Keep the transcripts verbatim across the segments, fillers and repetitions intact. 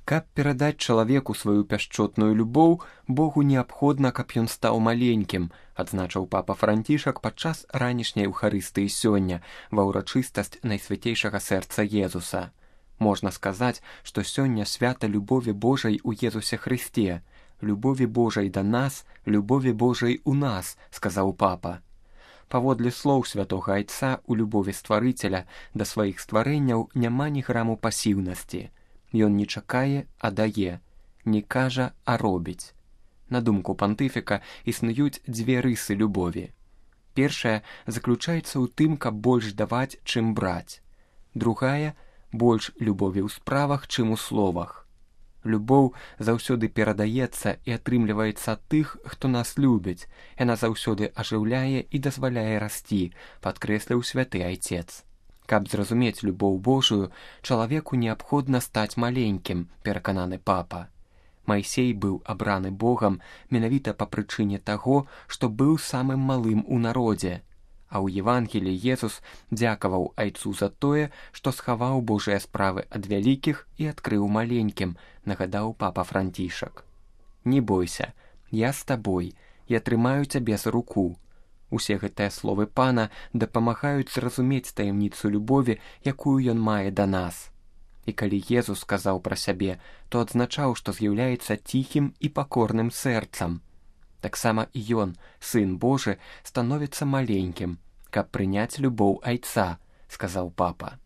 Каб перадаць чалавеку сваю пяшчотную любоў, Богу неабходна, каб ён стаў маленькім, адзначыў папа Францішак падчас ранішняй Еўхарыстыі сёння ва ўрачыстасць Найсвяцейшага сэрца Езуса. Можна сказаць, што сёння свята любові Божай у Езусе Хрысце. Любові Божай да нас, любові Божай у нас, сказаў папа. Паводле слоў святога Айца, у любові стварыцеля да сваіх стварэнняў няма ні граму пасіўнасці. Ён не чакае, а дае, не кажа, а робіць. На думку пантыфіка, існуюць дзве рысы любові. Першая заключаецца ў тым, каб больш даваць, чым браць. Другая – больш любові ў справах, чым у словах. Любоў заўсёды перадаецца і атрымліваецца ад тых, хто нас любіць. Яна заўсёды ажыўляе і дазваляе расці, падкрэсліў святы Айцец. Каб зразумець любоў Божую, чалавеку неабходна стаць маленькім, перакананы папа. Майсей быў абраны Богам менавіта па прычыне таго, што быў самым малым у народзе. А ў Евангеліі Езус дзякаваў Айцу за тое, што схаваў Божыя справы ад вялікіх і адкрыў маленькім, нагадаў папа Францішак. Не бойся, я з табой, я трымаю цябе за руку. Усе гэтыя словы пана дапамагаюць зразумець таямніцу любові, якую ён мае да нас. І калі Езус сказаў пра сябе, то адзначаў, што з'яўляецца ціхім і пакорным сэрцам. Таксама і ён, Сын Божы, становіцца маленькім, каб прыняць любоў Айца, сказаў папа.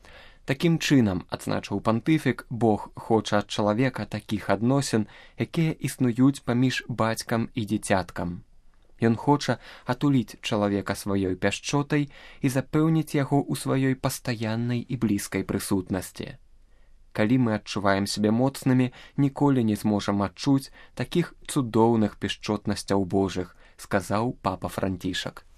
Такім чынам, адзначыў пантыфік, Бог хоча ад чалавека такіх адносін, якія існуюць паміж бацькам і дзіцяткам. Ён хоча атуліць чалавека сваёй пяшчотай і запэўніць яго ў сваёй пастаяннай і блізкай прысутнасці. Калі мы адчуваем сябе моцнымі, ніколі не зможам адчуць такіх цудоўных пяшчотнасцяў Божых, сказаў папа Францішак.